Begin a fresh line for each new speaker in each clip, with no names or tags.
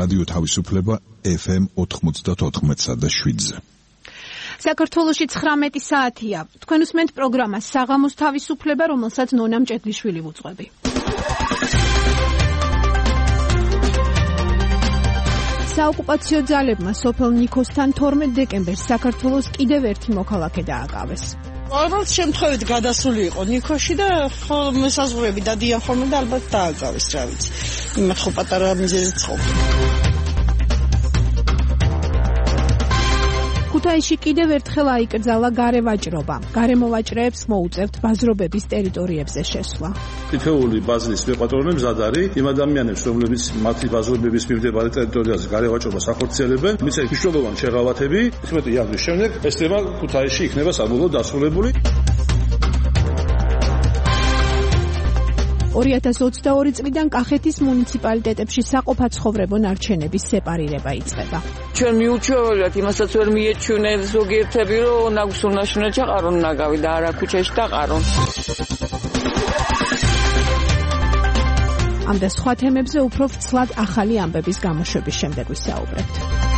რადიო თავისუფლება FM 94.7-ზე.
საქართველოში 19 საათია. თქვენ უსმენთ პროგრამას საღამოს თავისუფლება, რომელსაც ნონა მჭედლიშვილი ვუძღვები. საოკუპაციო ძალებმა სოფელ ნიქოსთან 12 დეკემბერს საქართველოს კიდევ ერთი მოქალაქე დააკავეს.
ალბათ შემთხვევით გადასული იყო ნიქოში და მოსაზღვრები დადიან ხოლმე და ალბათ დააკავეს, რა ვიცი. იმათ ხო პატარა მიზეზით ხო.
ქუთაისში კიდევ ერთხელ აიკრძალა გარევაჭრობა. გარემოვაჭრეებს მოუწევთ ბაზრობების ტერიტორიებზე შესვლა.
თითოეული ბაზრის მეპატრონე მზად არის იმ ადამიანებს, რომლებიც მათი ბაზრობების მიმდებარე ტერიტორიაზე გარევაჭრობას ახორციელებენ, მისცემთ მნიშვნელოვანი შეღავათები. 11 იანვრის შემდეგ ეს თემა ქუთაისში იქნება საბოლოოდ დასრულებული.
2022 წლიდან კახეთის მუნიციპალიტეტებში საყოფაცხოვრებო ნარჩენების სეპარირება იწყება.
ჩვენ მიუჩვევთ იმასაც ვერ მიეჩვენე ზოგიერთები, რომ ნაგვს უნდა ჩაყარონ ნაგავი და არა ქუჩაში დაყარონ.
ამ და სხვა თემებზე უფრო ვცლად ახალი ამბების გამოშვების შემდეგ ვისაუბრებთ.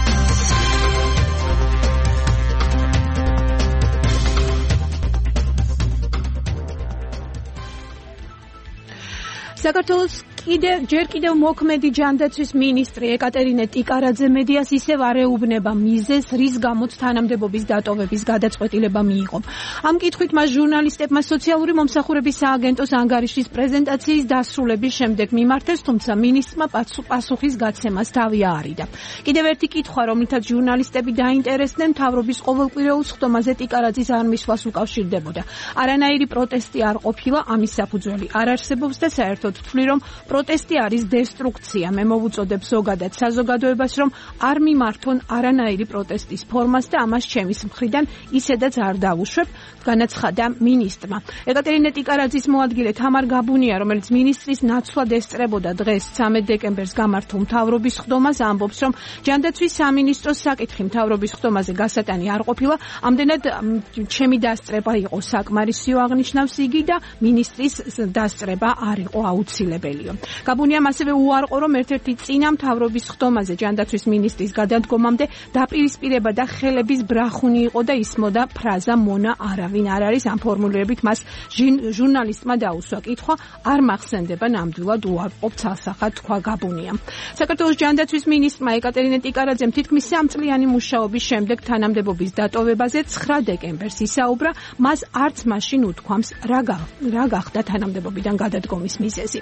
საქართველოს ჯერ კიდევ მოქმედი ჯანდაცვის მინისტრი ეკატერინე ტიკარაძე მედიას ისევ არეუბნება მიზეზს, რის გამოც თანამდებობის დატოვების გადაწყვეტილება მიიღო. ამ კითხვით მას ჟურნალისტებმა სოციალური მომსახურების სააგენტოს ანგარიშის პრეზენტაციის დასრულების შემდეგ მიმართეს, თუმცა მინისტრმა პასუხის გაცემას თავი აარიდა. კიდევ ერთი კითხვა, რომლითაც ჟურნალისტები დაინტერესდნენ, მთავრობის ყოველკვირეულ სხდომაზე ტიკარაძის არ მისვლას უკავშირდებოდა. არანაირი პროტესტი არ ყოფილა, ამის საფუძველი არ არსებობს და საერთოდ თვლი, რომ პროტესტი არის დესტრუქცია. მე მოვუწოდებ ზოგადად საზოგადოებას, რომ არ მიმართონ არანაირი პროტესტის ფორმას და ამას ჩემის მხრიდან ისედაც არ დავუშვებ, განაცხადა მინისტრმა. ეკატერინე ტიკარაძის მოადგილე თამარ გაბუნია, რომელიც მინისტრის ნაცვლად ესწრებოდა დღეს 13 დეკემბერს გამართულ მთავრობის სხდომას, ამბობს, რომ ჯანდაცვის სამინისტროს საკითხი მთავრობის სხდომაზე გასატანი არ ყოფილა, ამდენად ჩემი დასწრება იყო საკმარისიო, აღნიშნავს იგი და მინისტრის დასწრება არ იყო აუცილებელია. გაბუნიამ ასევე უარყო, რომ ერთ-ერთი წინა მთავრობის სხდომაზე ჯანდაცვის მინისტრის გადადგომამდე დაპირისპირება და ხელების ბრახუნი იყო და ისმოდა ფრაზა მონა არავინ არ არის. ამ ფორმულირებით მას ჟურნალისტმა დაუსვა კითხვა, არ მახსენდება ნამდვილად უარყოფ ცალსახად, თქვა გაბუნიამ. საქართველოს ჯანდაცვის მინისტრმა ეკატერინე ტიკარაძემ თითქმის 3 წლიანი მუშაობის შემდეგ თანამდებობის დატოვებაზე 9 დეკემბერს ისაუბრა, მას არც მაშინ უთქვამს რა გახდა თანამდებობიდან გადადგომის მიზეზი.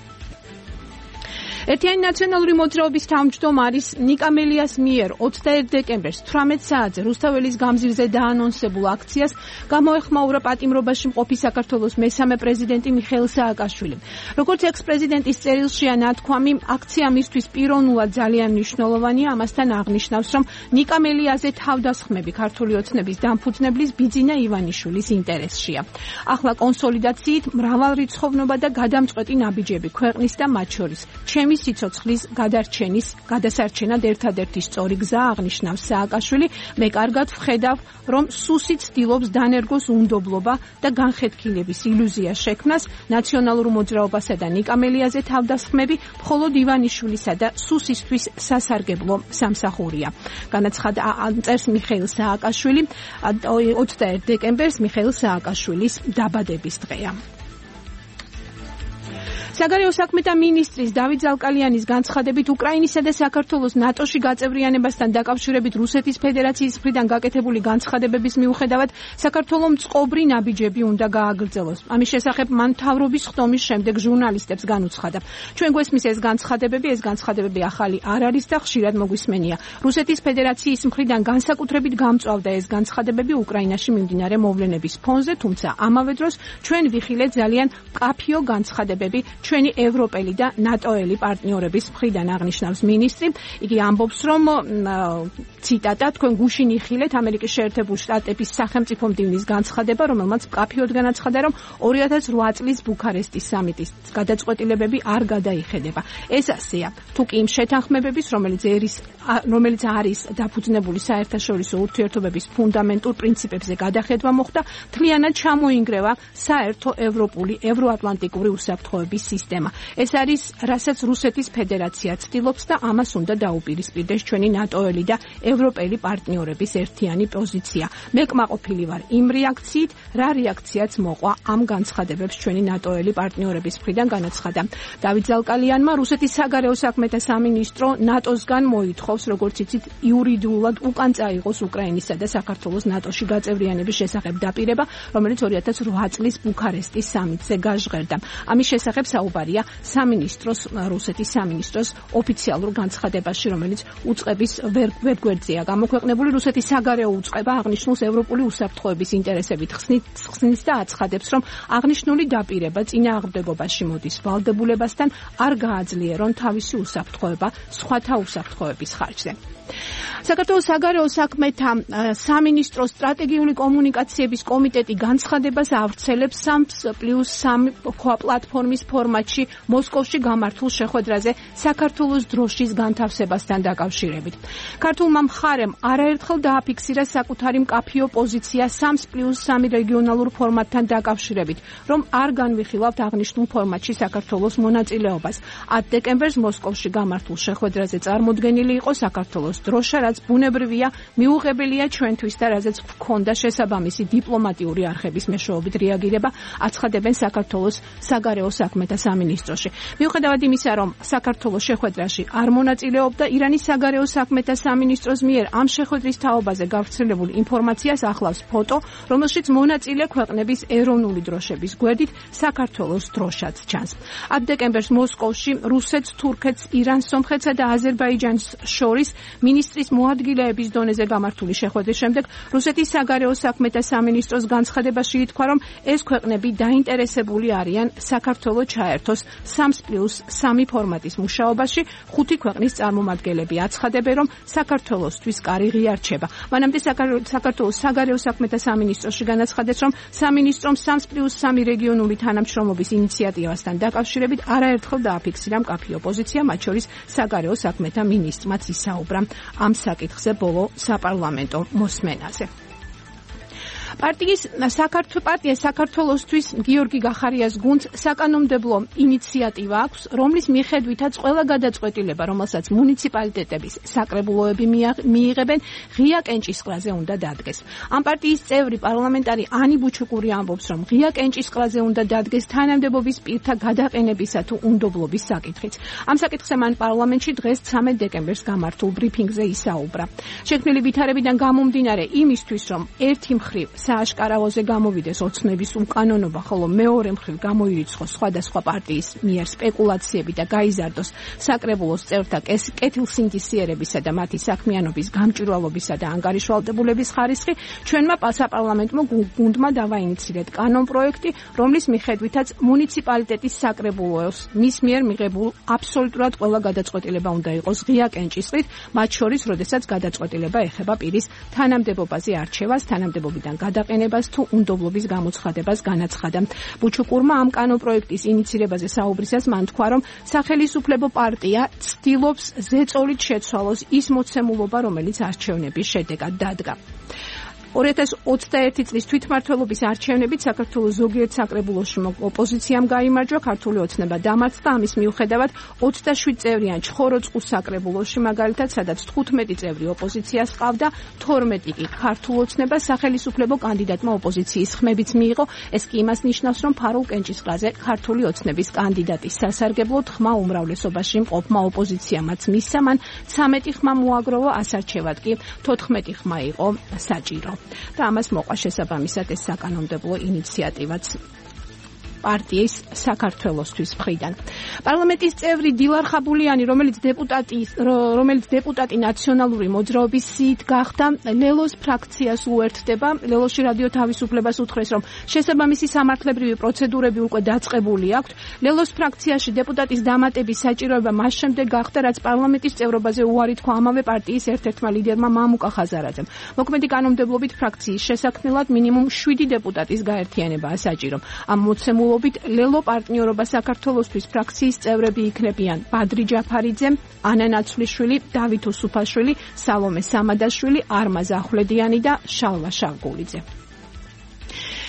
ერთიანი ნაციონალური მოძრაობის თავმჯდომარის ნიკა მელიას მიერ 21 დეკემბერს 18 საათზე რუსთაველის გამზირზე დაანონსებულ აქციას გამოეხმაურა პატიმრობაში მყოფი საქართველოს მესამე პრეზიდენტი მიხეილ სააკაშვილიმ. როგორც ექს-პრეზიდენტის წერილშია ნათქვამი, აქცია მისთვის პიროვნულად ძალიან მნიშვნელოვანია, ამასთან აღნიშნავს, რომ ნიკა მელიაზე თავდასხმები ქართული ოცნების დამფუძნებლის ბიძინა ივანიშვილის ინტერესშია. ახლა კონსოლიდაციით მრავალრიცხოვნობა და გადამწყვეტი ნაბიჯები ქვეყნის და მათ შორის ჩემი სიცოცხლის გადასარჩენად ერთადერთი სწორი გზა, აღნიშნავს სააკაშვილი. მე კარგად ვხედავ, რომ სუსი ცდილობს დანერგოს უნდობლობა და განხეთქილების ილუზია შექმნას. ნაციონალურ მოძრაობასა და ნიკა მელიაზე თავდასხმები მხოლოდ ივანიშვილისა და სუსისთვის სასარგებლო სამსახურია. განაცხადა წერს მიხეილ სააკაშვილი. 21 დეკემბერს მიხეილ სააკაშვილის დაბადების დღეა. საგარეო საქმეთა მინისტრის დავით ზალკალიანის განცხადებით, უკრაინისა და საქართველოს ნატოში გაწევრიანებასთან დაკავშირებით რუსეთის ფედერაციის მხრიდან გაკეთებული განცხადებების მიუხედავად, საქართველოს წყობრი ნაბიჯები უნდა გააგრძელოს. ამის შესახებ მან მთავრობის სხდომის შემდეგ ჟურნალისტებს განუცხადა. ჩვენ გვესმის ეს განცხადებები ახალი არ არის და ხშირად მოგვისმენია. რუსეთის ფედერაციის მხრიდან განსაკუთრებით გამწვავდა ეს განცხადებები უკრაინაში მიმდინარე მოვლენების ფონზე, თუმცა ამავე დროს ჩვენ ვიხილეთ ძალიან მკაფიო განცხადებები ჩვენი ევროპელი და ნატოელი პარტნიორების მხრიდან, აღნიშნავს მინისტრი. იგი ამბობს, რომ ციტატა, თქვენ გუშინ იხილეთ ამერიკის შეერთებულ შტატების სახელმწიფო მდივნის განცხადება, რომელმაც მკაფიოდ განაცხადა, რომ 2008 წლის ბუქარესტის სამიტის გადაწყვეტილებები არ გადაიხედება. ეს ასეა. თუ კი იმ შეთანხმებების, რომელიც არის დაფუძნებული საერთაშორისო ურთიერთობების ფუნდამენტურ პრინციპებზე გადახედვა მოხდა, მთლიანად ჩამოინგრევა საერთო ევროპული, ევროატლანტიკური უსაფრთხოების სისტემა. ეს არის, რასაც რუსეთის ფედერაცია ცდილობს და ამას უნდა დაუპირისპირდეს ჩვენი ნატოელი და ევროპელი პარტნიორების ერთიანი პოზიცია. მე კმაყოფილი ვარ იმ რეაქციით, რა რეაქციაც მოყვა ამ განცხადებებს ჩვენი ნატოელი პარტნიორების მხრიდან განაცხადა. დავით ზალკალიანმა რუსეთის საგარეო საქმეთა სამინისტრო ნატოსგან მოითხოვს, როგორც იცით, იურიდიულად უკან წაიღოს უკრაინისა და საქართველოს ნატოში გაწევრიანების შესახებ დაპირება, რომელიც 2008 წლის ბუქარესტის სამიტზე გაჟღერდა. ამის შესახებ საუბარია რუსეთის სამინისტროს ოფიციალურ განცხადებაში, რომელიც უწყების ვებგვერდზეა გამოქვეყნებული. რუსეთის საგარეო უწყება აღნიშნულს ევროპული უსაფრთხოების ინტერესებით ხსნის და აცხადებს, რომ აღნიშნული დაპირება წინააღმდეგობაში მოდის ვალდებულებასთან, არ გააძლიერონ თავისი უსაფრთხოება სხვათა უსაფრთხოების ხარჯზე. საქართველოს საგარეო საქმეთა სამინისტროს სტრატეგიული კომუნიკაციების კომიტეტი განცხადებას ავრცელებს 3+3 პლატფორმის ფორმატში მოსკოვში გამართულ შეხვედრაზე საქართველოს დროშის განთავსებასთან დაკავშირებით. ქართულმა მხარემ არაერთხელ დააფიქსირა საკუთარი მკაფიო პოზიცია 3+3 რეგიონალურ ფორმატთან დაკავშირებით, რომ არ განვიხილავთ აღნიშნულ ფორმატში საქართველოს მონაწილეობას. 10 დეკემბერს მოსკოვში გამართულ შეხვედრაზე წარმოდგენილი იყო საქართველოს დროშა, რაც ბუნებრივია, მიუღებელია ჩვენთვის და რაზეც გვქონდა შესაბამისი დიპლომატიური არხების მეშვეობით რეაგირება, აცხადებენ საქართველოს საგარეო საქმეთა სამინისტროში. მიუხედავად იმისა, რომ საქართველოს შეხვედრაში არ მონაწილეობდა, ირანის საგარეო საქმეთა სამინისტროს მიერ ამ შეხვედრის თაობაზე გავრცელებული ინფორმაციას ახლავს ფოტო, რომელშიც მონაწილე ქვეყნების ეროვნული დროშების გვერდით საქართველოს დროშაც ჩანს. 10 დეკემბერს მოსკოვში რუსეთს, თურქეთს, ირანს, სომხეთსა და აზერბაიჯანს შორის მინისტრის მოადგილეების დონეზე გამართული შეხვედრის შემდეგ რუსეთის საგარეო საქმეთა სამინისტროს განცხადებაში ითქვა, რომ ეს ქვეყნები დაინტერესებული არიან საქართველოს ჩაერთოს 3+3 ფორმატის მუშაობაში. 5 ქვეყნის წარმომადგენლები აცხადებენ, რომ საქართველოსთვის კარი ღიარჩება. მანამდე საქართველოს საგარეო საქმეთა სამინისტროში განაცხადეს, რომ სამინისტრომ 3+3 რეგიონული თანამშრომლობის ინიციატივასთან დაკავშირებით არაერთხელ დააფიქსირა მკაფიო პოზიცია, მათ შორის საგარეო საქმეთა მინისტრმაც ისაუბრა ამ საკითხზე ბოლო საპარლამენტო მოსმენაზე. პარტია საქართველოსთვის გიორგი გახარიას გუნდს საკანონმდებლო ინიციატივა აქვს, რომლის მიხედვითაც ყველა გადაწყვეტილება, რომელსაც მუნიციპალიტეტების საკრებულოები მიიღებენ, ღია კენჭისყრაზე უნდა დადგეს. ამ პარტიის წევრი პარლამენტარი ანი ბუჩუკური ამბობს, რომ ღია კენჭისყრაზე უნდა დადგეს თანამდებობის პირთა გადაყენებისა თუ უნდობლობის საკითხიც. ამ საკითხზე მან პარლამენტში დღეს 13 დეკემბერს გამართულ ბრიფინგზე ისაუბრა. შექმნილი ვითარებიდან გამომდინარე იმისთვის, რომ ერთი მხრივ სააშკარავოზე გამოვიდეს ოცნების უკანონობა, ხოლო მეორე მხრივ გამოირიცხოს სხვადასხვა პარტიის მიერ სპეკულაციები და გაიზარდოს საკრებულოს წევრთა კეთილსინდისიერებისა და მათი საქმიანობის გამჭვირვალობისა და ანგარიშვალდებულების ხარისხი, ჩვენმა საპარლამენტო გუნდმა დავაინიცირეთ კანონპროექტი, რომლის მიხედვითაც მუნიციპალიტეტის საკრებულოს მის მიერ მიღებულ აბსოლუტურად ყველა გადაწყვეტილება უნდა იყოს ღია კენჭისყრით, მათ შორის, როდესაც გადაწყვეტილება ეხება პირის თანამდებობაზე არჩევას, თანამდებობიდან გადაყენებას თუ უნდობლობის გამოცხადებას განაცხადა. ბუჩუკურმა ამ კანონპროექტის ინიცირებაზე საუბრისას მან თქვა, რომ სახელისუფლებო პარტია ცდილობს ზეწოლით შეცვალოს ის მოცემულობა, რომელიც არჩევნების შედეგად დადგა. 2021 წლის თვითმმართველობის არჩევნებით საქართველოს ზოგიერთ საკრებულოში ოპოზიციამ გაიმარჯვა, ქართული ოცნება დამარცხდა. ამის მიუხედავად 27 წევრიან ჩხოროწყუს საკრებულოში, მაგალითად, სადაც 15 წევრი ოპოზიციას ჰყავდა, 12 კი ქართულ ოცნებას, სახელისუფლებო კანდიდატმა ოპოზიციის ხმებიც მიიღო. ეს კი იმას ნიშნავს, რომ ფარულ კენჭისყრაზე ქართული ოცნების კანდიდატის სასარგებლოდ ხმა უმრავლესობაში მყოფმა ოპოზიციამაც მისცა, მან 13 ხმა მოაგროვა, ასარჩევად კი 14 ხმა იყო საჭირო. და ამას მოყვა შესაბამისად ეს საკანონმდებლო ინიციატივაც პარტიის საქართველოსთვის მხრიდან. პარლამენტის წევრი დილარ ხაბულიანი, რომელიც დეპუტატი ნაციონალური მოძრაობის სიით გახდა, ლელოს ფრაქციას უერთდება. ლელოში რადიო თავისუფლებას უთხრეს, რომ შესაბამისი სამართლებრივი პროცედურები უკვე დაწყებული აქვთ. ლელოს ფრაქციაში დეპუტატის დამატების საჭიროება მას შემდეგ გახდა, რაც პარლამენტის წევრობაზე უარი თქვა ამავე პარტიის ერთ-ერთმა ლიდერმა მამუკა ხაზარაძემ. მოქმედი კანონმდებლობით ფრაქციის შესაქმნელად მინიმუმ 7 დეპუტატის გაერთიანებაა საჭირო. ამ მოცემულობით ლელო პარტნიორობა საქართველოსთვის ფრაქციის წევრები იქნებიან ბადრი ჯაფარიძე, ანა ნაცვლიშვილი, დავით უსუფაშვილი, სალომე სამადაშვილი, არმაზ ახვლედიანი და შალვა შავგულიძე.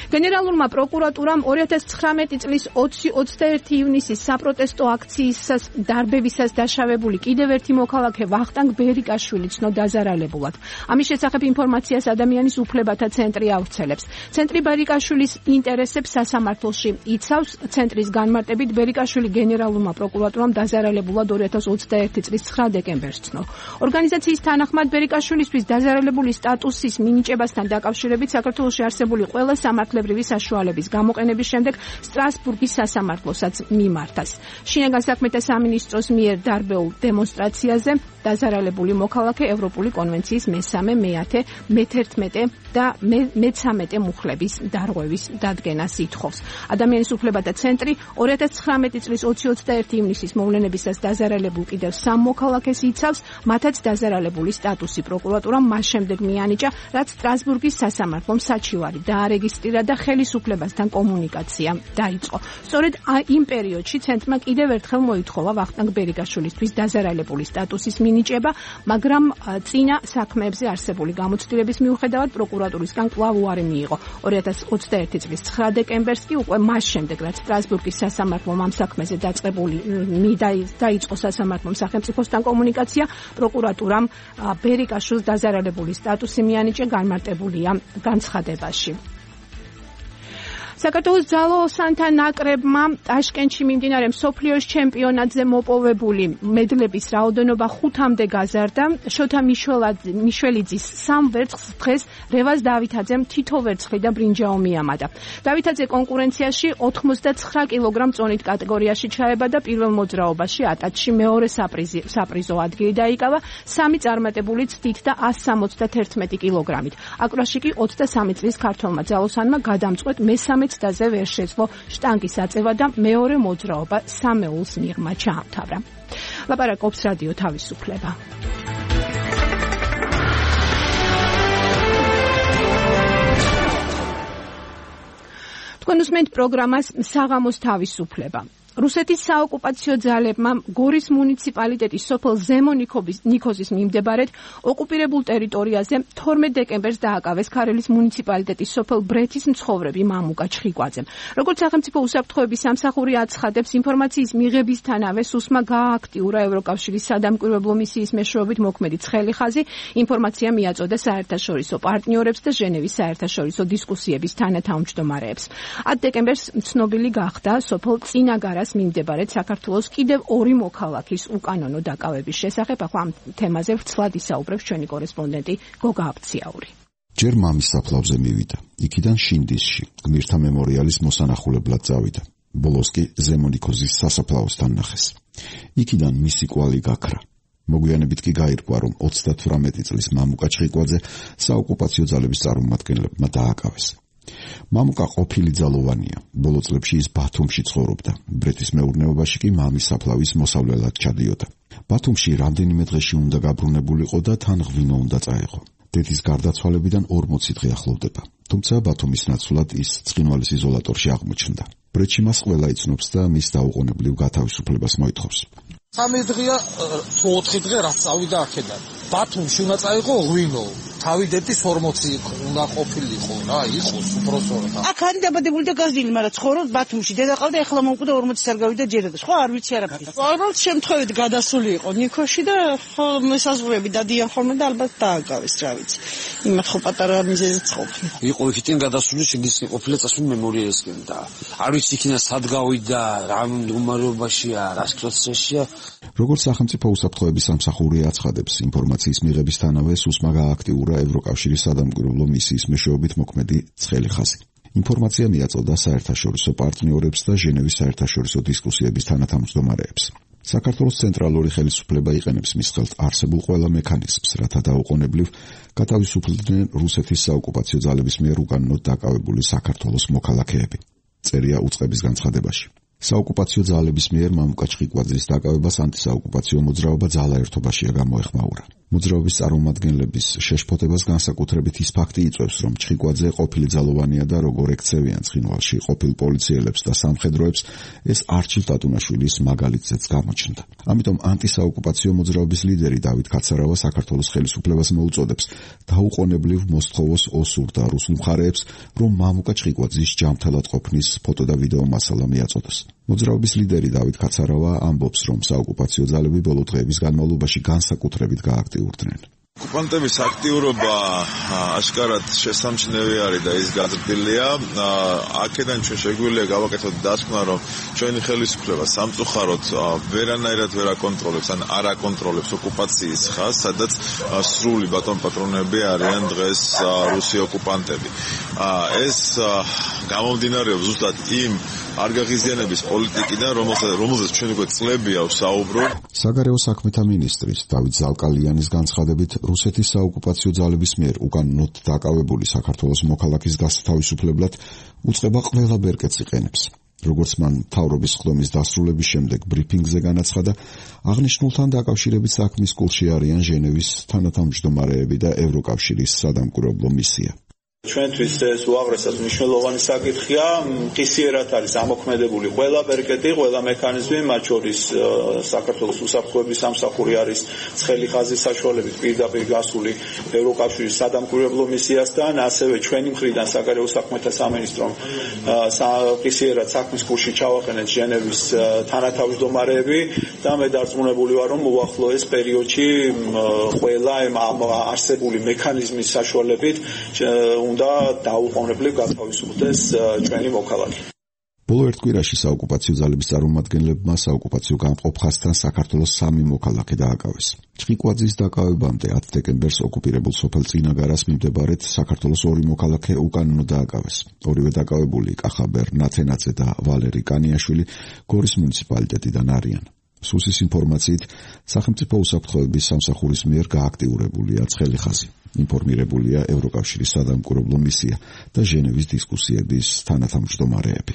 გენერალურმა პროკურატურამ 2019 წლის 20-21 ივნისის საპროტესტო აქციისას დარბევისას დაშავებული კიდევ ერთი მოქალაქე ვახტანგ ბერიკაშვილი ცნო დაზარალებულად. ამის შესახებ ინფორმაციას ადამიანის უფლებათა ცენტრი ავრცელებს. ცენტრი ბერიკაშვილის ინტერესებს სასამართლოში იცავს. ცენტრის განმარტებით ბერიკაშვილი გენერალურმა პროკურატურამ დაზარალებულად 2021 წლის 9 დეკემბერს ცნო. ორგანიზაციის თანახმად ბერიკაშვილისთვის დაზარალებული სტატუსის მინიჭებასთან დაკავშირებით საქართველოში არსებული ყველა სამართლებრივი საშუალების გამოყენების შემდეგ სტრასბურგის სასამართლოსაც მიმართას. შინაგან საქმეთა სამინისტროს მიერ დარბეულ დემონსტრაციაზე დაზარალებული მოქალაქე ევროპული კონვენციის მე-3, მე-10, მე-11 და მე-13 მუხლების დარღვევის დადგენას ითხოვს. ადამიანის უფლებათა ცენტრი 2019 წლის 20-21 ივნისის მოვლენებისას დაზარალებულ კიდევ 3 მოქალაქეს იცავს, მათაც დაზარალებული სტატუსი პროკურატურამ მას შემდეგ მიანიჭა, რაც სტრასბურგის სასამართლომ საჩივარი დაარეგისტრირა და ხელისუფლებასთან კომუნიკაცია დაიწყო. სწორედ იმ პერიოდში ცენტრმა კიდევ ერთხელ მოითხოვა ვახტანგ ბერიკაშვილისთვის დაზარალებული სტატუსის მინიჭება, მაგრამ წინა საქმეებზე არსებული გამოცდილების მიუხედავად პროკურატურისგან კვლავ უარი მიიღო. 2021 წლის 9 დეკემბერს კი უკვე მას შემდეგ, რაც სტრასბურგის სასამართლომ ამ საქმეზე დაიწყო სასამართლომ სახელმწიფოსთან კომუნიკაცია, პროკურატურამ ბერიკაშვილს დაზარალებული სტატუსი მიანიჭა განმარტებულია განცხადებაში. საქართველოს ძალოსანთა ნაკრებმა ტაშკენტში მიმდინარე მსოფლიოს ჩემპიონატზე მოპოვებული მედლების რაოდენობა 5-მდე გაზარდა. შოთა მიშველიძის 3 ვერცხლს დღეს რევაზ დავითაძემ თითო ვერცხლი და ბრინჯაო მიამადა. დავითაძე კონკურენციაში 89 კილოგრამ წონით კატეგორიაში ჩაება და პირველ მოძრაობაში ატაჩში მეორე საპრიზო ადგილი დაიკავა 3 წარმატებული ცდით და 171 კილოგრამით. აკროში კი 23 წლის ქართველმა ძალოსანმა გადამწყვეტ მე-3 ცდაზე ვერ შეძლო შტანგის აწევა და მეორე მოძრაობა სამეულს მიღმა ჩაამთავრა. ლაპარაკობს რადიო თავისუფლება. თქვენ უსმენთ პროგრამას საღამოს თავისუფლება. რუსეთის საოკუპაციო ძალებმა გორის მუნიციპალიტეტის სოფელ ზემო-ნიქოზის მიმდებარედ ოკუპირებულ ტერიტორიაზე 12 დეკემბერს დააკავეს ქარელის მუნიციპალიტეტის სოფელ ბრეთის მცხოვრები მამუკა ჩხიკვაძემ. როგორც სახელმწიფო უსაფრთხოების სამსახური აცხადებს, ინფორმაციის მიღებისთანავე სუსმა გააქტიურა ევროკავშირის სადამკვირვებლო მისიის მეშვეობით მოქმედი ცხელი ხაზი. ინფორმაცია მიაწოდა საერთაშორისო პარტნიორებს და ჟენევის საერთაშორისო დისკუსიების თანათავმჯდომარეებს. 10 დეკემბერს ცნობილი გახდა სოფელ წინაგარას მიმდებარე საქართველოს კიდევ 2 მოქალაქის უკანონო დაკავების შესახებ. ახლა ამ თემაზე ვრცლად ისაუბრებს ჩვენი კორესპონდენტი გოგა აბციაური.
ჯერ მამის საფლავზე მივიდა. იქიდან შინდისში, გმირთა მემორიალის მოსანახულებლად წავიდა. ბოლოს კი ზემო-ნიქოზის სასაფლაოსთან ნახეს. იქიდან მისი კვალი გაქრა. მოგვიანებით კი გაირკვა, რომ 38 წლის მამუკა ჩხიკვაძე საოკუპაციო ძალების წარმომადგენლებმა დააკავეს. მამუკა ყოფილი ძალოვანია. ბოლო წლებში ის ბათუმში ცხოვრობდა. ბრეთის მეურნეობაში კი მამის საფლავის მოსავლელად ჩადიოდა. ბათუმში რამდენიმე დღეში უნდა გაბრუნებულიყო და თან ღვინო უნდა წაეღო. დედის გარდაცვალებიდან 40 დღე ახლოვდება. თუმცა ბათუმის ნაცვლად ის ცხინვალის იზოლატორში აღმოჩნდა. ბრეთში მას ყველა იცნობს და მის დაუყოვნებლივ გათავისუფლებას მოითხოვს.
3 დღეა თუ 4 დღე რაც წავიდა აქედან. ბათუმში უნდა წაეღო ღვინო. თავიდეთის 40 უნდა ყოფილიყო რა, იყოს უბრალოდ.
აქ არის დაბადებული და გაზრდილი, მაგრამ ცხოვრობს ბათუმში. დედა ყავდა, ეხლა მომკვდა 40 არ გავიდა ჯერა და სხვა არ ვიცი არაფერი. ალბათ შემთხვევით გადასული იყო ნიქოში და მესაზღვრები დადიან ხოლმე და ალბათ დააკავეს, რა ვიცი. იმათ ხო პატარა მიზეზიც ყოფილი.
იყო იქიდან გადასული, შეგის ყოფილა წასული მემორიალისკენ და არ ვიცი იქიდან სად გავიდა, რა მდგომარეობაშია, რა სიტუაციაშია.
როგორც სახელმწიფო უსაფრთხოების სამსახური აცხადებს, ინფორმაციის მიღებისთანავე სუსმა გააქტიურა ევროკავშირის სადამკვირვებლო მისიის მეშვეობით მოქმედი ცხელი ხაზი. ინფორმაცია მიაწოდა საერთაშორისო პარტნიორებს და ჟენევის საერთაშორისო დისკუსიების თანათავმჯდომარეებს. საქართველოს ცენტრალური ხელისუფლება იყენებს მის ხელთ არსებულ ყველა მექანიზმს, რათა დაუყოვნებლივ გათავისუფლდნენ რუსეთის საოკუპაციო ძალების მიერ უკანონოდ დაკავებული საქართველოს მოქალაქეები. წერია უწყების განცხადებაში. საოკუპაციო ძალების მიერ მამუკა ჩხიკვაძის დაკავებას ანტისაოკუპაციო მოძრაობა ძალაერთობაშია გამოეხმაურა. მოძრაობის წარმომადგენლების შეშფოთებას განსაკუთრებით ის ფაქტი იწვევს, რომ ჩხიკვაძე ყოფილი ძალოვანია და როგორ ექცევიან ცხინვალში ყოფილ პოლიციელებს და სამხედროებს, ეს არჩილ ტატუნაშვილის მაგალითზეც გამოჩნდა. ამიტომ ანტისაოკუპაციო მოძრაობის ლიდერი დავით ქაცარავა საქართველოს ხელისუფლებას მოუწოდებს დაუყოვნებლივ მოსთხოვოს ოსურ და რუსულ მხარეებს, რომ მამუკა ჩხიკვაძის ჯამთელად ყოფნის ფოტო და ვიდეო მასალა მიაწოდოს. მოძრაობის ლიდერი დავით ქაცარავა ამბობს, რომ საოკუპაციო ძალები ბოლო დღეების განმავლობაში განსაკუთრებით გააქტიურდნენ.
ოკუპანტების აქტიურობა აშკარად შესამჩნევი არის და ის გაზრდილია. აქედან ჩვენ შეგვიძლია გავაკეთოთ დასკვნა, რომ ჩვენი ხელისუფლება სამწუხაროდ ვერანაირად ვერ აკონტროლებს ან არ აკონტროლებს ოკუპაციის ხაზს, სადაც სრული ბატონპატრონები არიან დღეს რუსი ოკუპანტები. ეს გამომდინარეობს ზუსტად იმ არ გაღიზიანების პოლიტიკიდან, რომელზეც ჩვენ უკვე წლებია ვსაუბრობ.
საგარეო საქმეთა მინისტრის დავით ზალკალიანის განცხადებით, რუსეთის საოკუპაციო ძალების მიერ უკანონოდ დაკავებული საქართველოს მოქალაქის გასათავისუფლებლად უწყება ყველა ბერკეტს იყენებს. როგორც მან მთავრობის ხდომის დასრულების შემდეგ ბრიფინგზე განაცხადა, აღნიშნულთან დაკავშირებით საქმის კურსში არიან ჟენევის თანათავმჯდომარეები და ევროკავშირის სადამკვირვებლო მისია.
ჩვენთვის ეს უაღრესად მნიშვნელოვანი საკითხია. მყისიერად არის ამოქმედებული ყველა ბერკეტი, ყველა მექანიზმი, მათ შორის საქართველოს უსაფრთხოების სამსახური არის ცხელი ხაზის საშუალებით პირდაპირ გასული ევროკავშირის სადამკვირვებლო მისიასთან, ასევე ჩვენი მხრიდან საგარეო საქმეთა სამინისტრომ მყისიერად საქმის კურსში ჩავაყენეთ ჟენევის თანათავმჯდომარეები და მე დარწმუნებული ვარ, რომ უახლოეს პერიოდში ყველა ამ არსებული მექანიზმის საშუალებით უნდა დაუყოვნებლივ გათავისუფლდეს ჩვენი მოქალაქე.
ბოლო ერთ კვირაში საოკუპაციო ძალების წარმომადგენლებმა საოკუპაციო გამყოფ ხაზთან საქართველოს 3 მოქალაქე დააკავეს. ჩხიკვაძის დაკავებამდე 10 დეკემბერს ოკუპირებულ სოფელ წინაგარას მიმდებარედ საქართველოს 2 მოქალაქე უკანონოდ დააკავეს. ორივე დაკავებული კახაბერ ნათენაძე და ვალერი კანიაშვილი გორის მუნიციპალიტეტიდან არიან. სუსის ინფორმაციით, სახელმწიფო უსაფრთხოების სამსახურის მიერ გააქტიურებულია ცხელი ხაზი. ინფორმირებულია ევროკავშირის სადამკვირვებლო მისია და ჟენევის დისკუსიების თანათავმჯდომარეები.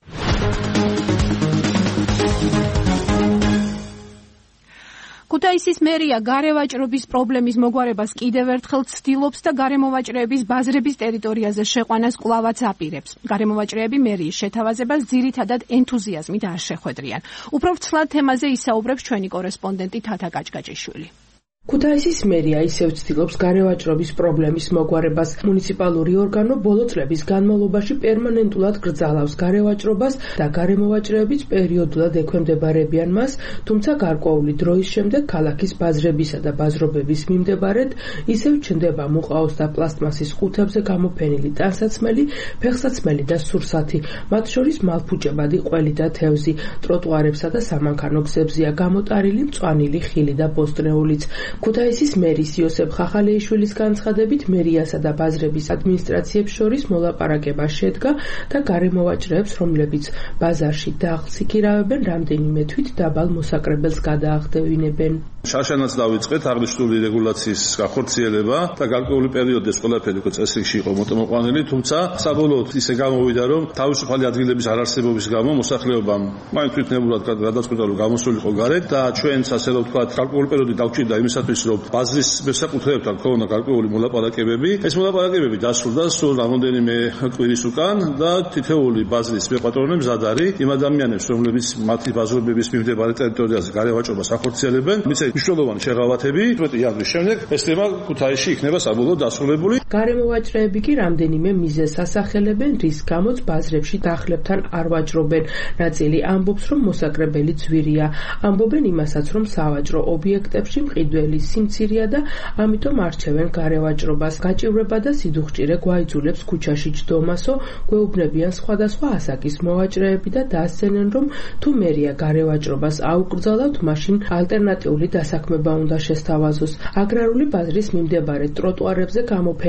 ქუთაისის მერია გარევაჭრობის პრობლემის მოგვარებას კიდევ ერთხელ ცდილობს და გარემოვაჭრეების ბაზრების ტერიტორიაზე შეყვანას კვლავაც აპირებს. გარემოვაჭრეები მერიის შეთავაზებას ძირითადად ენთუზიაზმით არ შეხვედრიან. უფრო ვრცლად თემაზე ისაუბრებს ჩვენი კორესპონდენტი თათა გაჭგაჭიშვილი.
ქუთაისის მერია ისევ ცდილობს გარევაჭრობის პრობლემის მოგვარებას. მუნიციპალური ორგანო ბოლო წლების განმავლობაში პერმანენტულად გრძალავს გარევაჭრობას და გარემოვაჭრეებიც პერიოდულად ექვემდებარებიან მას, თუმცა გარკვეული დროის შემდეგ ქალაქის ბაზრებისა და ბაზრობების მიმდებარედ ისევ ჩნდება მუყაოს და პლასტმასის ყუთებზე გამოფენილი ტანსაცმელი, ფეხსაცმელი და სურსათი, მათ შორის მალფუჭებადი ყველი და თევზი. ტროტუარებსა და სამანქანო გზებზეა გამოტარილი მწვანილი ხილი და ბოსტნეულიც. ქუთაისის მერის იოსებ ხახალეიშვილის განცხადებით, მერიასა და ბაზრების ადმინისტრაციებს შორის მოლაპარაკება შედგა და გარემოვაჭრეებს, რომლებიც ბაზარში დაღლს იქირავებენ, რამდენიმე თვით დაბალ მოსაკრებელს გადაახდევინებენ.
შარშანაც დავიწყეთ აღნიშნული რეგულაციის გახორციელება და გარკვეული პერიოდი ეს ყველაფერი წესრიგში იყო მოტომოყვანილი, თუმცა საბოლოოდ ისე გამოვიდა, რომ თავისუფალი ადგილების არარსებობის გამო მოსახლეობამ მაინც თვითნებურად გადაწყვიტა, რომ გამოსულიყო გარეთ და ჩვენც ასე რომ ვთქვათ, გარკვეული პერიოდი დავჭირდა იმისათვის, რომ ბაზრის მოსაკუთრეებთან ქონა გარკვეული მოლაპარაკებები. ეს მოლაპარაკებები დასრულდა სულ რამოდენიმე კვირის უკან და თითოეული ბაზრის მეპატრონე მზად არის იმ ადამიანებს, რომლებიც მათი ბაზრობების მიმდებარე ტერიტორიაზე გარევაჭრობას ახორციელებენ, მისცემენ მნიშვნელოვანი შეღავათები. 11 იანვრის შემდეგ ეს თემა ქუთაისში იქნება საბოლოოდ დასრულებული.
გარემოვაჭრეები კი რამდენიმე მიზეზს ასახელებენ, რის გამოც ბაზრებში დახლებთან არ ვაჭრობენ. ნაწილი ამბობს, რომ მოსაკრებელი ძვირია. ამბობენ იმასაც, რომ სავაჭრო ობიექტებში მყიდველი სიმცირეა და ამიტომ არჩევენ გარევაჭრობას. გაჭირვება და სიდუხჭირე გვაიძულებს ქუჩაში ჯდომასო, გვეუბნებიან სხვადასხვა ასაკის მოვაჭრეები და დასცენენ, რომ თუ მერია გარევაჭრობას აუკრძალავთ, მაშინ ალტერნატიული დასაქმება უნდა შესთავაზოს. აგრარული ბაზრის მიმდებარე ტროტუარებზე გამოფენილი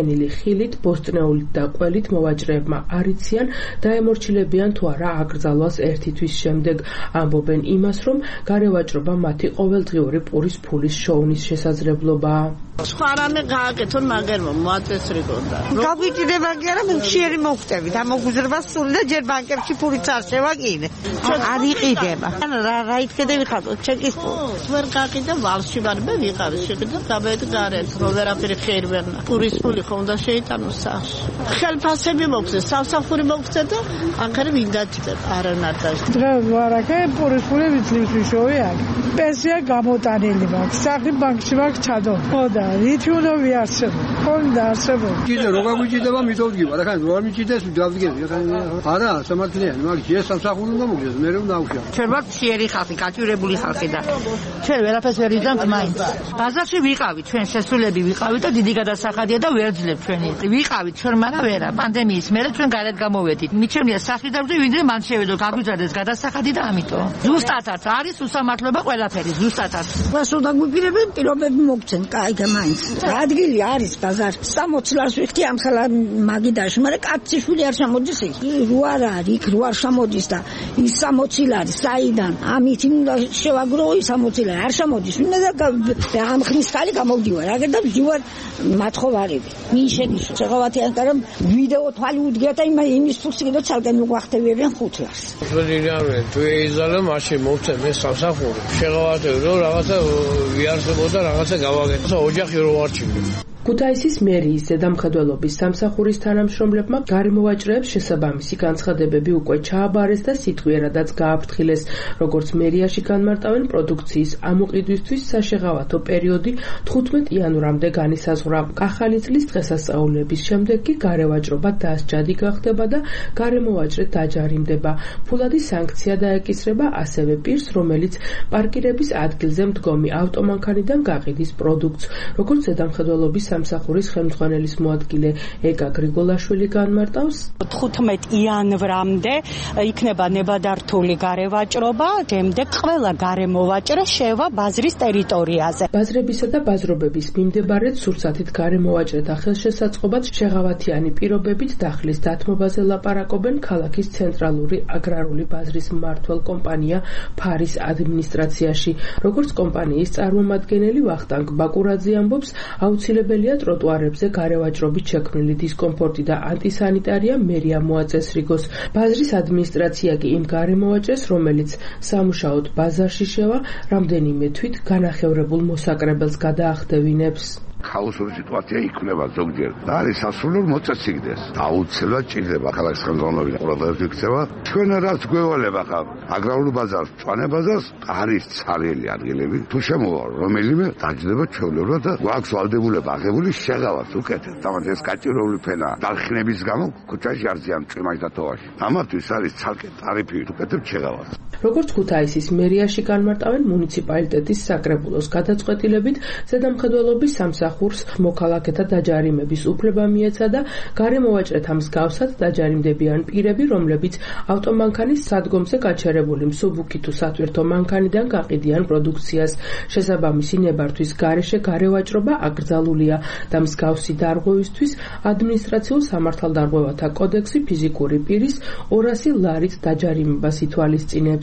გაშენილი ხილით, ბოსტნეულით და ყველით მოვაჭრეებმა არ იციან დაემორჩილებიან თუ არა აკრძალვას ერთი თვის შემდეგ. ამბობენ იმას, რომ გარევაჭრობა მათი ყოველდღიური პურის ფულის შოვნის შესაძლებლობაა.
სხვა რამე გააკეთონ, მაგრამ მოაწესრიგონდა. გაგვიჭირება კი არა, ხშირი მოხდებით. ამ მოგუზრებას სული და ჯერ ბანკებში ფულიც არ შევაკიდე. არ იყიდება. რა ითქედა ვიხატო, ჩეკის ფულს. ვერ გაყიდა ვალში ვარ მე ვიყავი, შეგდა დაბედ გარეთ, რო ვერაფერი ხერ ვერნა. პურის ფული ხომ და შეიტანო სახში. ხელფასები მოგცე, სამსახური მოგცე და ახალი ვინდაჭდა არანადაშ.
დღეს ვარაკე პურის ფული ვიცლის ვიშოვი აქ. პენსია გამოტანილი მაქვს. სახი ბანკში მაქვს ჩადო. ხოდა რითი უნდა ვიარსებო? ხონდა არსებო.
კიდე რო გაგვიჭირდება მითოვდგება, რა ხან რო არ მიჭირდეს დავდგები, ხან არა, სამართლიანი, მაგრამ ეს სამსახური უნდა მოგდეს, მე რომ დავშავ.
ჩვენ ვართ შეერი ხალხი, გაჭირებული ხალხი და ჩვენ ვერაფერს ვერ ვიძამთ მაინც. ბაზარში ვიყავით, ჩვენ შესულები ვიყავით და დიდი გადასახადია და ვერ ძლევთ ჩვენი. ვიყავით ჩვენ, მაგრამ ვერა, პანდემიის მერე ჩვენ გარეთ გამოვედით. მიჩემნია სახში დავდე, ვინდე მან შევედო, გაგვიძარდეს გადასახადი და ამიტომ. ზუსტადაც არის უსამართლობა ყველაფერი, ზუსტადაც.
მას უნდა გვიპირებენ პირობები მოგცენ, კაი მაინც. ადგილი არის ბაზარ 60 ლარს ვიხდი ამ ხელა მაგიდაში, მაგრამ კაცი არ შემოდის იქ. რო არ არის, იქ რო არ შემოდის და ის 60 ლარი საიდან? ამით უნდა შევაგრო ის 60 ლარი არ შემოდის. ვინმე და ამ ხნის ხალი გამოვდივარ. აგერ და ვდივარ მათხოვარები. მინ შეგიშო. შეღავათიან კარამ ვიდეო თვალი უდგია და იმის ფულს კიდე ცალკე მოგახტევიებიან 5 ლარს.
ზრდინავე თუ ეიზალა მაშინ მოვწე მე სამსახური. შეღავათები რომ რაღაცა ვიარსებოდა რაღაცა გავაკეთე. ოჯახი რო არჩივდი.
ქუთაისის მერიის ზედამხედველობის სამსახურის თანამშრომლებმა გარემოვაჭრეებს შესაბამისი განცხადებები უკვე ჩააბარეს და სიტყვიერადაც გააფრთხილეს. როგორც მერიაში განმარტავენ, პროდუქციის ამოყიდვისთვის საშეღავათო პერიოდი 15 იანვრამდე განისაზღვრა. ახალი წლის დღესასწაულების შემდეგ კი გარევაჭრობა დასჯადი გახდება და გარემოვაჭრე დაჯარიმდება. ფულადი სანქცია დაეკისრება ასევე პირს, რომელიც პარკირების ადგილზე მდგომი ავტომანქანიდან გაყიდის პროდუქტს. როგორც ზედამხედველობის სამსახურის ხელმძღვანელის მოადგილე ეკა გრიგოლაშვილი განმარტავს,
15 იანვრამდე იქნება ნებადართული გარევაჭრობა, შემდეგ ყველა გარემოვაჭრე შევა ბაზრის ტერიტორიაზე.
ბაზრებისა და ბაზრობების მიმდებარედ სურსათით გარემოვაჭრეთა ხელშესაწყობად შეღავათიანი პირობებით დახლის დათმობაზე ლაპარაკობენ ქალაქის ცენტრალური აგრარული ბაზრის მმართველ კომპანია ფარის ადმინისტრაციაში. როგორც კომპანიის წარმომადგენელი ვახტანგ ბაკურაძე ამბობს, აუცილებელია ტროტუარებზე გარევაჭრობით შექმნილი დისკომფორტი და ანტისანიტარია მერია მოაწესრიგოს. ბაზრის ადმინისტრაცია კი იმ გარემოვაჭრეს, რომელიც სამუშაოდ ბაზარში შევა, რამდენიმე თვით განახევრებულ მოსაკრებელს გადაახდევინებს.
ქაოსური სიტუაცია იქნება ზოგჯერ და არის სასურველ მოწესრიგდეს. აუცილებლად ჭირდება ქალაქის ხელმძღვანელობა ყურადღებას იქცევა. ჩვენ რაც გვევალება ხა აგრარული ბაზარს, მწვანე ბაზარს არის ცარიელი ადგილები. თუ შემოვა რომელიმე დაჯდება ჩვეულებრივად და გვაქვს ვალდებულება აღებული შეღავას უკეთეს. თამათ ეს გაჭირებული ფენა დახინების გამო ქუთაისში არ ზიან წვიმაში და თოვაში. ამათვის არის ცალკე ტარიფი უკეთებ შეღავას.
როგორც ქუთაისის მერიაში განმარტავენ, მუნიციპალიტეტის საკრებულოს გადაწყვეტილებით ზედამხედველობის სამსახურს მოქალაქეთა დაჯარიმების უფლება მიეცა და გარემოვაჭრეთა მსგავსად დაჯარიმდებიან პირები, რომლებიც ავტომანქანის სადგომზე გაჩერებული მსუბუქი თუ სატვირთო მანქანიდან გაყიდიან პროდუქციას. შესაბამისი ნებართვის გარეშე გარევაჭრობა აკრძალულია და მსგავსი დარღვევისთვის ადმინისტრაციულ სამართალდარღვევათა კოდექსი ფიზიკური პირის 200 ლარით დაჯარიმებას ითვალისწინებს.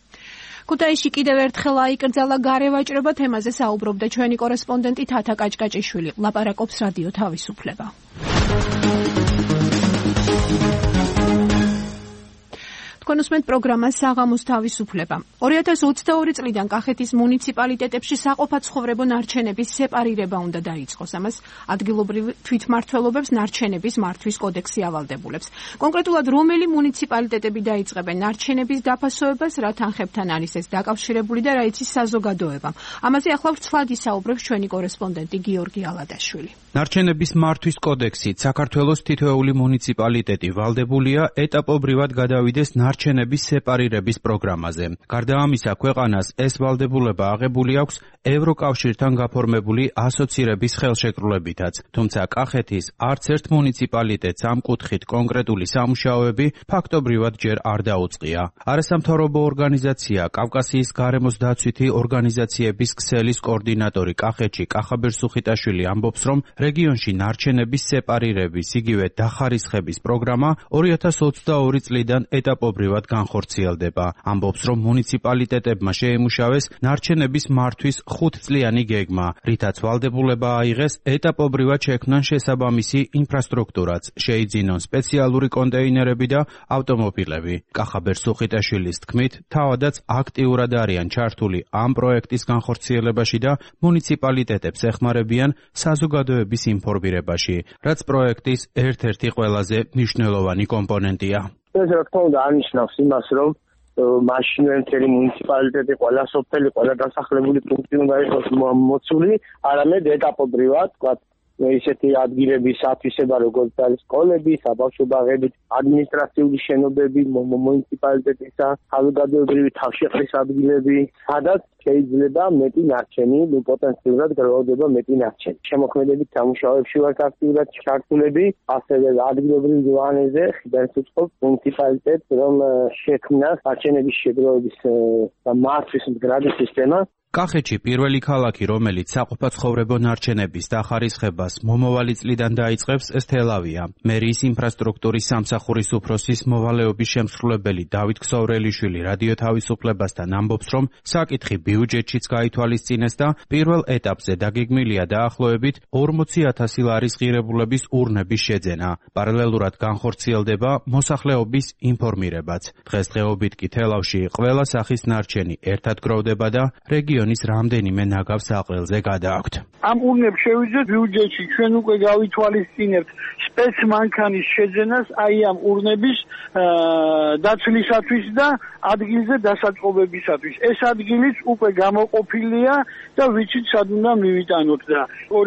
ქუთაისში კიდევ ერთხელ აიკრძალა გარევაჭრობა, თემაზე საუბრობდა ჩვენი კორესპონდენტი თათა კაჭკაჭიშვილი. ლაპარაკობს რადიო თავისუფლება. თქვენ უსმენთ პროგრამას საღამოს თავისუფლება. 2022 წლიდან კახეთის მუნიციპალიტეტებში საყოფაცხოვრებო ნარჩენების სეპარირება უნდა დაიწყოს. ამას ადგილობრივ თვითმმართველობებს ნარჩენების მართვის კოდექსი ავალდებულებს. კონკრეტულად რომელი მუნიციპალიტეტები დაიწყებენ ნარჩენების დაფასოებას, რა თანხებთან არის ეს დაკავშირებული და რა იცის საზოგადოებამ. ამაზე ახლა ვრცლად ისაუბრებს ჩვენი კორესპონდენტი გიორგი ალადაშვილი.
ნარჩენების მართვის კოდექსით საქართველოს თითოეული მუნიციპალიტეტი ვალდებულია ეტაპობრივად გადავიდეს ნარჩენების სეპარირების პროგრამაზე. გარდა ამისა, ქვეყანას ეს ვალდებულება აღებული აქვს ევროკავშირთან გაფორმებული ასოცირების ხელშეკრულებითაც. თუმცა კახეთის არც ერთ მუნიციპალიტეტს ამ კუთხით კონკრეტული სამუშაოები ფაქტობრივად ჯერ არ დაუწყია. არასამთავრობო ორგანიზაცია კავკასიის გარემოს დაცვითი ორგანიზაციების ქსელის კოორდინატორი კახეთში კახაბერ სუხიტაშვილი ამბობს, რომ რეგიონში ნარჩენების სეპარირების იგივე დახარისხების პროგრამა 2022 წლიდან ეტაპობრივად განხორციელდება. ამბობს, რომ მუნიციპალიტეტებმა შეემუშავეს ნარჩენების მართვის 5 წლიანი გეგმა, რითაც ვალდებულება აიღეს ეტაპობრივად შექმნან შესაბამისი ინფრასტრუქტურაც, შეიძინონ სპეციალური კონტეინერები და ავტომობილები. კახაბერ სუხიტაშვილის თქმით, თავადაც აქტიურად არიან ჩართული ამ პროექტის განხორციელებაში და მუნიციპალიტეტებს ეხმარებიან საზოგადოების ინფორმირებაში, რაც პროექტის ერთ-ერთი ყველაზე მნიშვნელოვანი კომპონენტია.
ეს რა თქმა უნდა ანიშნავს იმას, რომ მაშინვე მთელი მუნიციპალიტეტი, ყველა სოფელი, ყველა დასახლებული პუნქტი უნდა იყოს მოცული, არამედ ეტაპობრივად, ვთქვათ, ისეთი ადგილების ათვისება, როგორც არის სკოლები, საბავშვო ბაღები, ადმინისტრაციული შენობები, მუნიციპალიტეტისა, საზოგადოებრივი თავშეყრის ადგილები, სადაც შეიძლება მეტი ნარჩენი, პოტენციურად გროვდება მეტი ნარჩენი. შემოქმედებით სამუშაოებში ვართ აქტიურად ჩართულები, ასევე ადგილობრივ დივანებზე ხიდანს უწყობს მუნიციპალიტეტს, რომ შექმნას ნარჩენების შეგროვების და მართვის მდგრადი სისტემა.
კახეთში პირველი ქალაქი, რომელიც საყოფაცხოვრებო ნარჩენების დახარისხებას მომავალი წლიდან დაიწყებს, ეს თელავია. მერიის ინფრასტრუქტურის სამსახურის უფროსის მოვალეობის შემსრულებელი დავით ქსოვრელიშვილი რადიო თავისუფლებასთან ამბობს, რომ საკითხი ბიუჯეტშიც გაითვალისწინეს და პირველ ეტაპზე დაგეგმილია დაახლოებით 40,000 ლარის ღირებულების ურნების შეძენა. პარალელურად განხორციელდება მოსახლეობის ინფორმირებაც. დღესდღეობით კი თელავში ყველა სახის ნარჩენი ერთად გროვდება და რეგიონის რამდენიმე ნაგავს საყრელზე გადააქვთ.
ამ ურნებს შევიძეთ ბიუჯეტში, ჩვენ უკვე გავითვალისწინებთ სპეცმანქანის შეძენას აი ამ ურნების დაცლისათვის და ადგილზე დასაწყობებისათვის. ეს ადგილიც უკვე გამოყოფილია და ვიცით სად უნდა მივიტანოთ და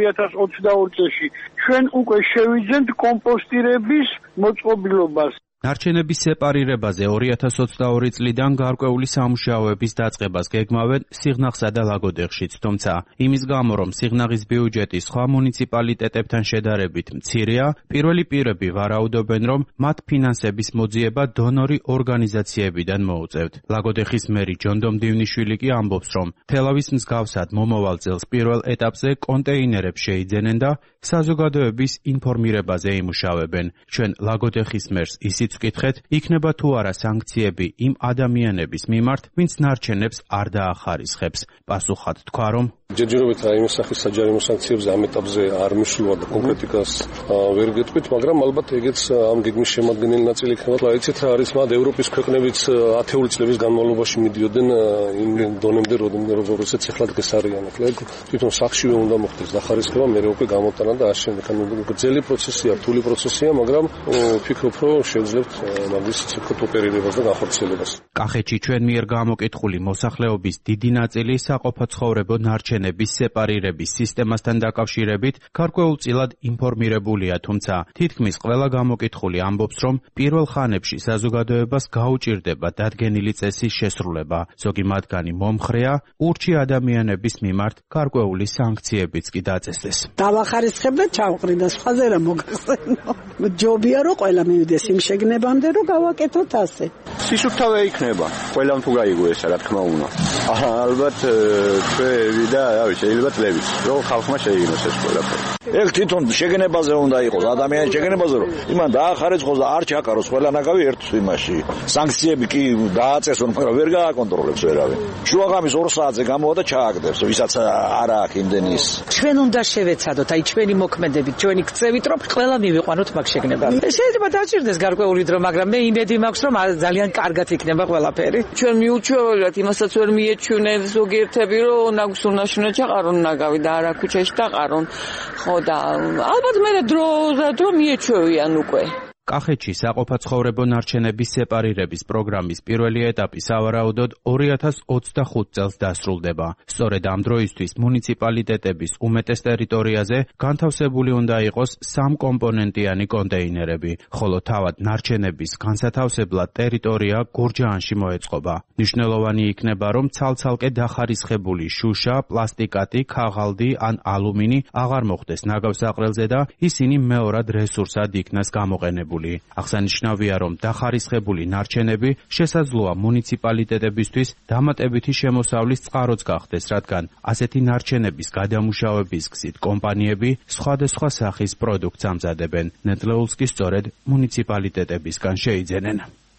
2022 წელს ჩვენ უკვე შევიძენთ კომპოსტირების მოწყობილობას.
ნარჩენების სეპარირებაზე 2022 წლიდან გარკვეული სამუშაოების დაწყებას გეგმავენ სიღნაღსა და ლაგოდეხშიც, თუმცა იმის გამო, რომ სიღნაღის ბიუჯეტი სხვა მუნიციპალიტეტებთან შედარებით მცირეა, პირველი პირები ვარაუდობენ, რომ მათ ფინანსების მოძიება დონორი ორგანიზაციებიდან მოუწევთ. ლაგოდეხის მერი ჯონდო მდივნიშვილი კი ამბობს, რომ თელავის მსგავსად მომავალ წელს პირველ ეტაპზე კონტეინერებს შეიძენენ და საზოგადოების ინფორმირებაზე იმუშავებენ. ჩვენ ლაგოდეხის მერს ისიც ვკითხეთ, იქნება თუ არა სანქციები იმ ადამიანების მიმართ, ვინც ნარჩენებს არ დაახარისხებს. პასუხად თქვა, რომ
ჯერჯერობით რაიმე სახის საჯარიმო სანქციებზე ამ ეტაპზე არ მიშლვა და კონკრეტიკას ვერ გეტყვით, მაგრამ ალბათ ეგეც ამ გეგმის შემადგენელი ნაწილი იქნება. იცით რა არის, მათ ევროპის ქვეყნებიც ათეული წლების განმავლობაში მიდიოდნენ იმ დონემდე, როდესაც ეხლა დღეს არიან. ახლა თვითონ სახშივე უნდა მოხდეს დახარისხება, მერე უკვე გამოტანა და ასე გრძელი პროცესია, რთული პროცესია, მაგრამ ვფიქრობ, რომ შევძლებთ მაგის ცეკვით ოპერირებას და განხორციელებას.
კახეთში ჩვენ მიერ გამოკითხული მოსახლეობის დიდი ნაწილი საყოფაცხოვრებო ნარჩენების სეპარირების სისტემასთან დაკავშირებით გარკვეულწილად ინფორმირებულია, თუმცა თითქმის ყველა გამოკითხული ამბობს, რომ პირველ ხანებში საზოგადოებას გაუჭირდება დადგენილი წესის შესრულება. ზოგი მათგანი მომხრეა, ურჩი ადამიანების მიმართ გარკვეული სანქციებიც კი დაწესდეს.
დავახარისხებ და ჩავყრი და სხვაზე რა მოგახსენო. ჯობია რომ ყველა მივიდეს იმ შეგნებამდე რომ გავაკეთოთ ასე.
სისუფთავე იქნება. ყველამ თუ გაიგო ესა რა თქმა უნდა. ალბათ ჩვენი და რავი შეიძლება წლების რომ ხალხმა შეიგნოს ეს ყველაფერი. ეგ თვითონ შეგნებაზე უნდა იყოს, ადამიანის შეგნებაზე რომ იმან დაახარისხოს და არ ჩაკაროს ყველა ნაგავი ერთ იმაში. სანქციები კი დააწესონ, მაგრამ ვერ გააკონტროლებს ვერავინ. შუაღამის 2 საათზე გამოვა და ჩააგდებს, ვისაც არ აქვს იმდენის.
ჩვენ უნდა შევეცადოთ, აი ჩვენი მოქმედებით, ჩვენი ქცევით, რომ ყველა მივიყვანოთ მაგ შეგნებაზე. შეიძლება დაჭირდეს გარკვეული დრო, მაგრამ მე იმედი მაქვს, რომ ძალიან კარგად იქნება ყველაფერი.
ჩვენ მიუჩვევად იმასაც ვერ მიეჩვენეთ ზოგიერთები, რომ ნაგვის უნაშუნა ჩაყარონ ნაგავი და არა ქუჩაში დაყარონ. ხო და ალბათ მე დრო მიეჩვევიან უკვე.
კახეთში საყოფაცხოვრებო ნარჩენების სეპარირების პროგრამის პირველი ეტაპი სავარაუდოდ 2025 წელს დასრულდება. სწორედ ამ დროისთვის მუნიციპალიტეტების უმეტეს ტერიტორიაზე განთავსებული უნდა იყოს 3 კომპონენტიანი კონტეინერები, ხოლო თავად ნარჩენების განსათავსებლად ტერიტორია გურჯაანში მოეწყობა. მნიშვნელოვანი იქნება, რომ ცალ-ცალკე დახარისხებული შუშა, პლასტიკატი, ქაღალდი ან ალუმინი აღარ მოხდეს ნაგავსაყრელზე და ისინი მეორად რესურსად იქნას გამოყენებული. აღსანიშნავია, რომ დახარისხებული ნარჩენები შესაძლოა მუნიციპალიტეტებისთვის დამატებითი შემოსავლის წყაროც გახდეს, რადგან ასეთი ნარჩენების გადამუშავების გზით კომპანიები სხვადასხვა სახის პროდუქტს ამზადებენ. ნედლეულს კი სწორედ მუნიციპალიტეტებისგან შეიძენენ.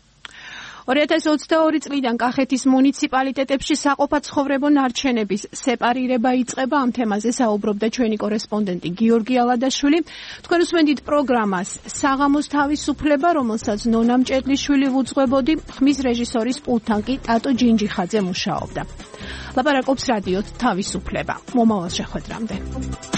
2022 წლიდან კახეთის მუნიციპალიტეტებში საყოფაცხოვრებო ნარჩენების სეპარირება იწყება. ამ თემაზე საუბრობდა ჩვენი კორესპონდენტი გიორგი ალადაშვილი. თქვენ უსმენთ პროგრამას საღამოს თავისუფლება, რომელსაც ნონა მჭედლიშვილი უძღვებოდი, ხმის რეჟისორის პულტთან კი ტატო ჯინჯიხაძე მუშაობდა. ლაპარაკობს რადიო თავისუფლება. მომავალ შეხვედრამდე.